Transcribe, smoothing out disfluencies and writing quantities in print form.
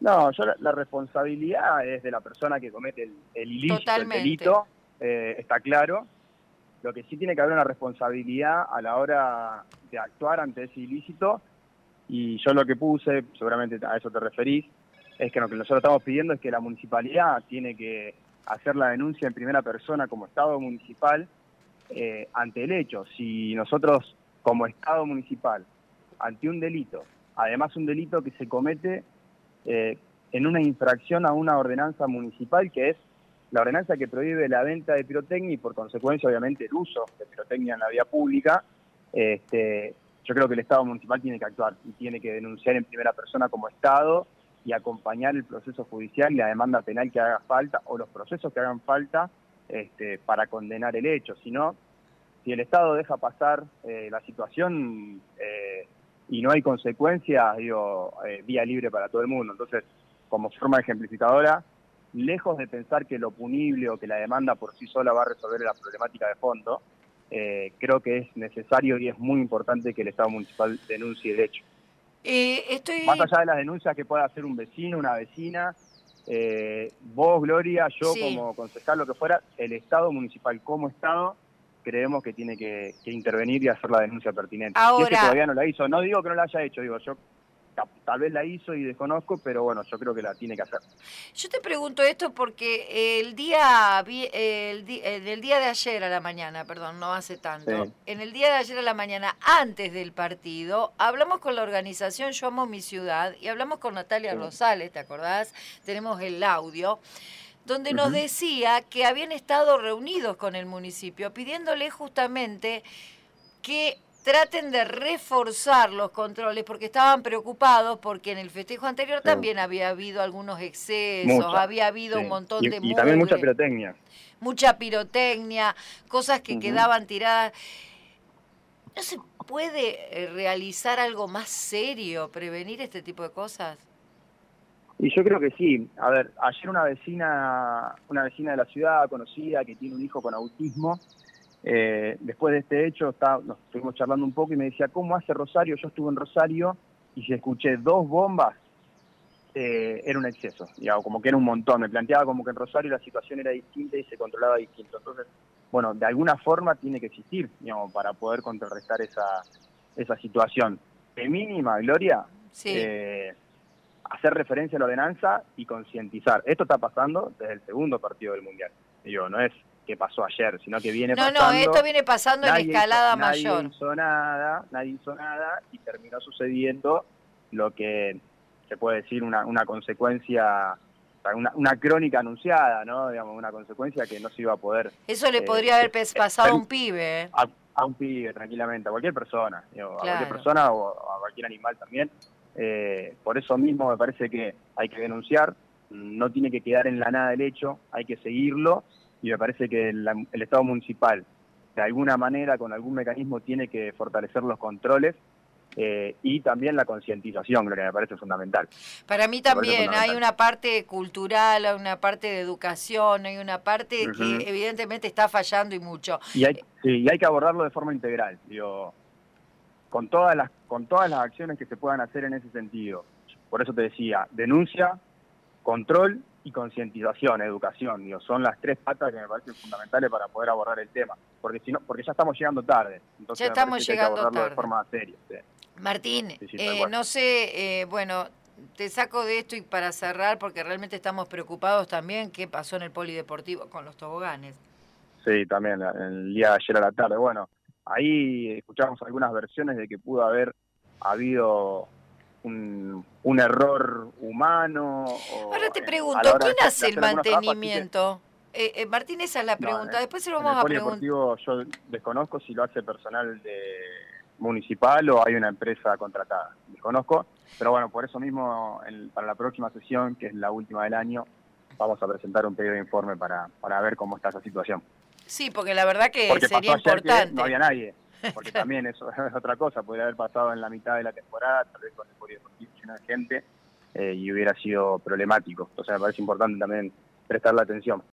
No, yo la responsabilidad es de la persona que comete el ilícito, Totalmente. el delito, está claro. Lo que sí tiene que haber una responsabilidad a la hora de actuar ante ese ilícito, y yo lo que puse, seguramente a eso te referís, es que lo que nosotros estamos pidiendo es que la municipalidad tiene que hacer la denuncia en primera persona como Estado municipal ante el hecho. Si nosotros como Estado municipal, ante un delito, además un delito que se comete en una infracción a una ordenanza municipal, que es la ordenanza que prohíbe la venta de pirotecnia y por consecuencia obviamente el uso de pirotecnia en la vía pública, yo creo que el Estado municipal tiene que actuar y tiene que denunciar en primera persona como Estado y acompañar el proceso judicial y la demanda penal que haga falta o los procesos que hagan falta para condenar el hecho. Si no, si el Estado deja pasar la situación y no hay consecuencias, vía libre para todo el mundo. Entonces, como forma ejemplificadora, lejos de pensar que lo punible o que la demanda por sí sola va a resolver la problemática de fondo, creo que es necesario y es muy importante que el Estado municipal denuncie el hecho. Más allá de las denuncias que pueda hacer un vecino, una vecina, vos, Gloria, yo Sí. como concejal, lo que fuera, el Estado municipal como Estado, creemos que tiene que intervenir y hacer la denuncia pertinente. Ahora, y es que todavía no la hizo. No digo que no la haya hecho, digo, yo tal vez la hizo y desconozco, pero bueno, yo creo que la tiene que hacer. Yo te pregunto esto porque el día de ayer a la mañana, perdón, no hace tanto, Sí. en el día de ayer a la mañana, antes del partido, hablamos con la organización Yo Amo Mi Ciudad y hablamos con Natalia Rosales, ¿te acordás? Tenemos el audio, donde nos decía que habían estado reunidos con el municipio pidiéndole justamente que traten de reforzar los controles porque estaban preocupados porque en el festejo anterior también había habido algunos excesos, había habido un montón de y también mucha mugre, pirotecnia. mucha pirotecnia, cosas que quedaban tiradas. ¿No se puede realizar algo más serio, prevenir este tipo de cosas? Y yo creo que sí. A ver, ayer una vecina de la ciudad conocida que tiene un hijo con autismo, después de este hecho nos estuvimos charlando un poco y me decía, ¿cómo hace Rosario? Yo estuve en Rosario y si escuché 2 bombas, era un exceso, digamos, como que era un montón. Me planteaba como que en Rosario la situación era distinta y se controlaba distinto. Entonces, bueno, de alguna forma tiene que existir, digamos, para poder contrarrestar esa situación. De mínima, Gloria, Sí. hacer referencia a la ordenanza y concientizar. Esto está pasando desde el segundo partido del Mundial. Digo, no es que pasó ayer, sino que viene pasando. No, esto viene pasando en escalada mayor. Nadie hizo nada y terminó sucediendo lo que se puede decir una consecuencia, una crónica anunciada, ¿no? Digamos, una consecuencia que no se iba a poder... Eso le podría haber pasado a un pibe, ¿eh? A un pibe, tranquilamente, a cualquier persona, digo, a cualquier Claro. persona o a cualquier animal también. Por eso mismo me parece que hay que denunciar, no tiene que quedar en la nada el hecho, hay que seguirlo, y me parece que el Estado municipal, de alguna manera, con algún mecanismo, tiene que fortalecer los controles y también la concientización, lo que me parece fundamental. Para mí también hay una parte cultural, hay una parte de educación, hay una parte que evidentemente está fallando y mucho. Y hay que abordarlo de forma integral, digo, con todas las acciones que se puedan hacer en ese sentido. Por eso te decía, denuncia, control y concientización, educación, digo, son las 3 patas que me parecen fundamentales para poder abordar el tema, porque ya estamos llegando tarde, entonces ya estamos que hay que abordarlo tarde. de forma seria. Sí. Martín, Sí, no sé, bueno, te saco de esto y para cerrar, porque realmente estamos preocupados también, qué pasó en el polideportivo con los toboganes. Sí, también el día de ayer a la tarde. Bueno, ahí escuchamos algunas versiones de que pudo haber habido un error humano. Ahora te A pregunto, la hora ¿quién de hace el hacer algunos trabajos, así que, mantenimiento? Martín, esa es la pregunta. Después se lo en vamos el a preguntar. polideportivo yo desconozco si lo hace personal municipal o hay una empresa contratada. Desconozco, pero bueno, por eso mismo para la próxima sesión, que es la última del año, vamos a presentar un pedido de informe para ver cómo está esa situación. Sí, porque la verdad que Porque sería pasó ayer importante. que no había nadie, porque también eso es otra cosa, podría haber pasado en la mitad de la temporada, tal vez con el polideportivo lleno de gente, y hubiera sido problemático. Entonces me parece importante también prestarle atención.